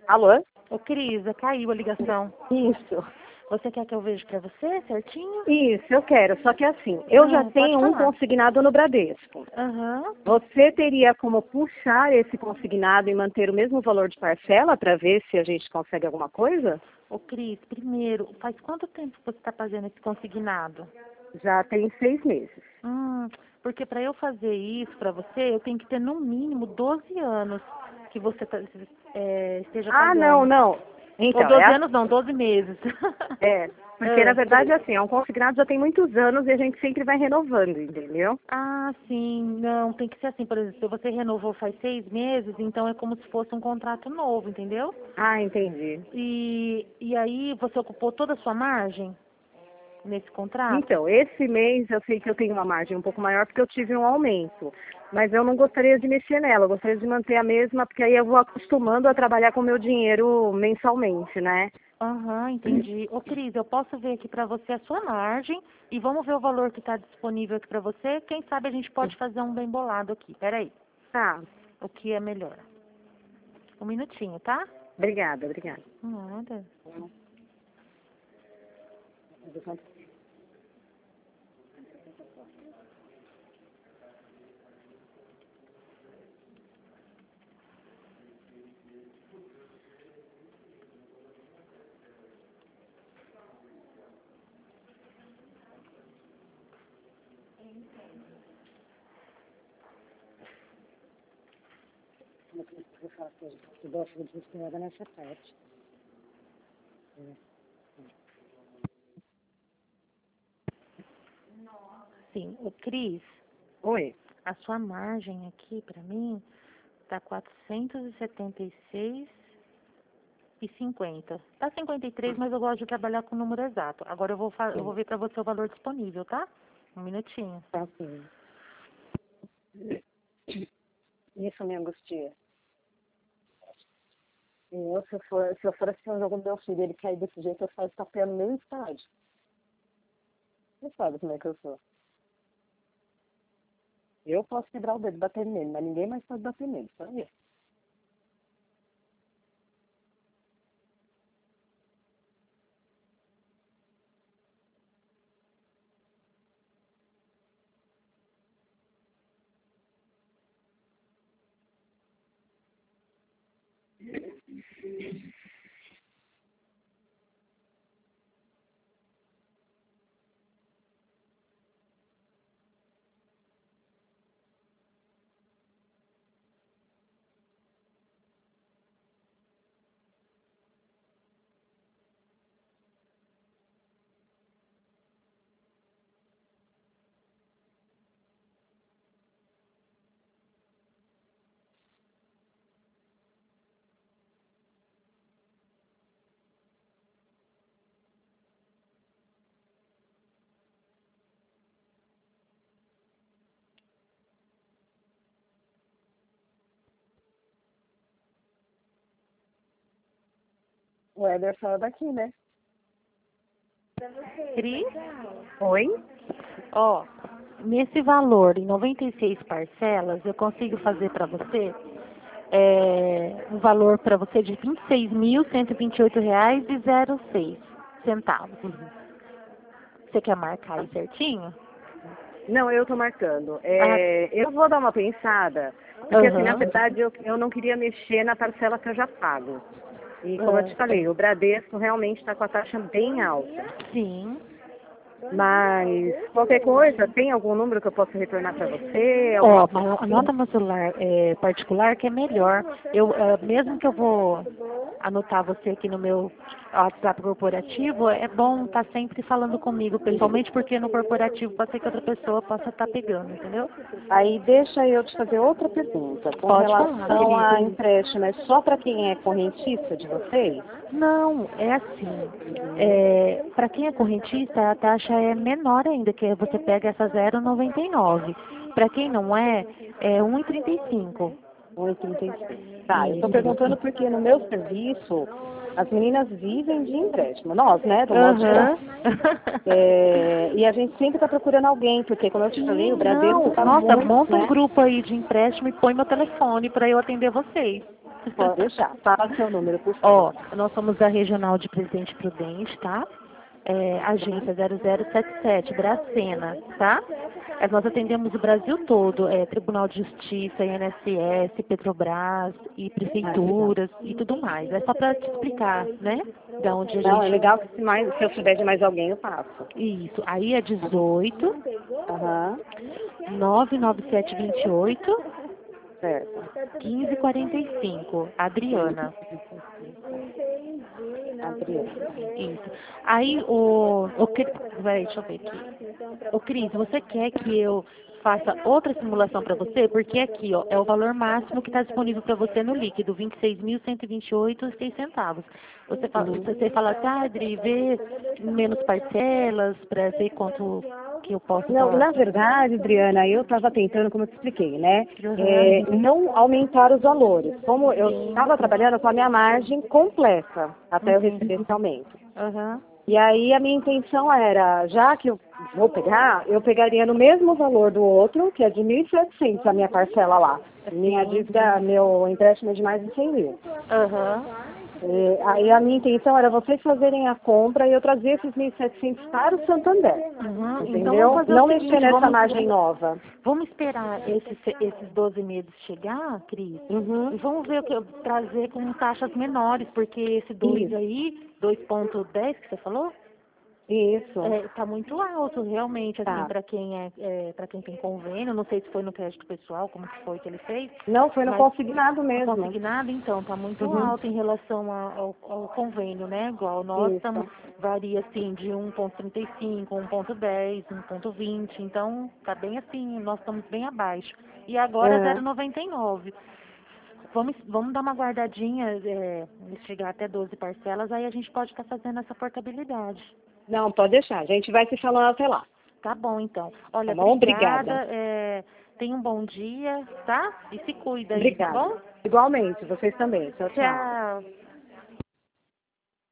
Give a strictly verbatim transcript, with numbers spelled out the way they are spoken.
Alô? Ô, Cris, caiu a ligação. Isso. Você quer que eu veja pra você certinho? Isso, eu quero. Só que assim, eu Ah, já pode tenho um falar. consignado no Bradesco. Aham. Você teria como puxar esse consignado e manter o mesmo valor de parcela para ver se a gente consegue alguma coisa? Ô, Cris, primeiro, faz quanto tempo você está fazendo esse consignado? Já tem seis meses. Hum, porque para eu fazer isso para você, eu tenho que ter no mínimo doze anos que você tá, é, esteja Ah, não, pagando. não. Ou Então, é doze anos assim. não, doze meses. É, porque na Ah. verdade é assim, é um consignado já tem muitos anos e a gente sempre vai renovando, entendeu? Ah, sim, não, tem que ser assim, por exemplo, se você renovou faz seis meses, então é como se fosse um contrato novo, entendeu? Ah, entendi. E, e aí você ocupou toda a sua margem nesse contrato? Então, esse mês eu sei que eu tenho uma margem um pouco maior porque eu tive um aumento. Mas eu não gostaria de mexer nela, eu gostaria de manter a mesma, porque aí eu vou acostumando a trabalhar com o meu dinheiro mensalmente, né? Aham, entendi. Ô, Cris, eu posso ver aqui pra você a sua margem e vamos ver o valor que está disponível aqui pra você. Quem sabe a gente pode fazer um bem bolado aqui. Peraí, Tá, o que é melhor? Um minutinho, tá? obrigada, obrigada. Nada. Eu gosto de escrever nessa parte. Sim, ô, Cris, Oi. a sua margem aqui pra mim tá quatrocentos e setenta e seis e cinquenta. Tá cinquenta e três, mas eu gosto de trabalhar com o número exato. Agora eu vou fa- eu vou ver pra você o valor disponível, tá? Um minutinho. Tá assim. Isso me angustia. E eu, se eu for, se eu for assim, um jogo do meu filho, ele cair desse jeito, eu saio tapeando meio estádio. Você sabe como é que eu sou. Eu posso quebrar o dedo e bater nele, mas ninguém mais pode bater nele, só eu. O Éder saiu daqui, né? Cris? Oi? Ó, nesse valor, em noventa e seis parcelas, eu consigo fazer para você é, um valor para você de vinte e seis mil cento e vinte e oito reais e zero seis centavos. Você quer marcar aí certinho? Não, eu tô marcando. Ah, É, eu vou dar uma pensada, porque assim, na aham. verdade, eu, eu não queria mexer na parcela que eu já pago. E como eu te Ah, falei, o Bradesco realmente está com a taxa bem alta. sim. Mas qualquer coisa, tem algum número que eu possa retornar para você? Ó, Alguma coisa mas assim? anota meu celular é, particular que é melhor. Eu, é, mesmo que eu vou anotar você aqui no meu WhatsApp corporativo, é bom estar sempre falando comigo, principalmente porque no corporativo pode ser que outra pessoa possa estar pegando, entendeu? Aí deixa eu te fazer outra pergunta. Com Pode falar, relação a querida. empréstimo, é só para quem é correntista de vocês? Não, é assim. É, para quem é correntista, a taxa é menor ainda, que você pega essa zero vírgula noventa e nove. Para quem não é, é um vírgula trinta e cinco. um e trinta e cinco. Tá, eu estou perguntando Isso. porque no meu serviço as meninas vivem de empréstimo. Nós, né, do modo geral. Aham. É, e a gente sempre está procurando alguém, porque como eu te falei, o Sim, Bradesco não. está Nossa, muito, monta um né? grupo aí de empréstimo e põe meu telefone para eu atender vocês. Pode deixar. Fala seu número, por Ó, favor. nós somos da Regional de Presidente Prudente, tá? É, agência zero zero sete sete, Dracena, tá? É, nós atendemos o Brasil todo, é, Tribunal de Justiça, I N S S, Petrobras e prefeituras e tudo mais. É só para te explicar, né? Da onde a Não, é gente... legal que se, mais, se eu souber de mais alguém, eu passo. Isso. Aí é dezoito, Aham, nove nove sete dois oito, certo. quinze quarenta e cinco. Adriana. Adriana. Isso. Aí o... o Cri- Peraí, deixa eu ver aqui. Ô Cris, você quer que eu faça outra simulação para você? Porque aqui, ó, é o valor máximo que está disponível para você no líquido, vinte e seis mil cento e vinte e oito e seis centavos. Você fala, Uhum. você fala assim, ah, Adri, vê menos parcelas para ver quanto que eu posso Não, estar... na verdade, Adriana, eu estava tentando, como eu te expliquei, né? Uhum. é, não aumentar os valores. Como eu Sim. estava trabalhando com a minha margem completa até eu receber Uhum. esse aumento. Uhum. E aí a minha intenção era, já que eu vou pegar, eu pegaria no mesmo valor do outro, que é de mil e setecentos a minha parcela lá. Minha Sim. dívida, meu empréstimo é de mais de cem mil. Uhum. E aí a minha intenção era vocês fazerem a compra e eu trazer esses mil e setecentos para o Santander. Uhum. Então vamos Entendeu? fazer Não o mexer seguinte, nessa vamos, margem nova. vamos esperar esses, esses doze meses chegar, Cris, Uhum. e vamos ver o que eu trazer com taxas menores, porque esse dois Isso. aí, dois ponto dez que você falou, Isso. é, tá muito alto, realmente, assim, Tá. para quem é, é para quem tem convênio, não sei se foi no crédito pessoal, como que foi que ele fez, Não, foi no mas consignado no mesmo. consignado, então, tá muito Uhum. alto em relação a- ao, ao convênio, né? Igual nós tamo, Isso. varia assim de um ponto trinta e cinco, um ponto dez, um ponto vinte, então tá bem assim, nós estamos bem abaixo. E agora zero Uhum. vírgula noventa e nove. Vamos, vamos dar uma guardadinha, é, chegar até doze parcelas, aí a gente pode estar fazendo essa portabilidade. Não, pode deixar. A gente vai se falando até lá. Tá bom, então. Olha, Tá bom? Obrigada. obrigada. É, tenha um bom dia, tá? E se cuida aí, tá Obrigada. bom? Igualmente, vocês também. Tchau, tchau. Tchau.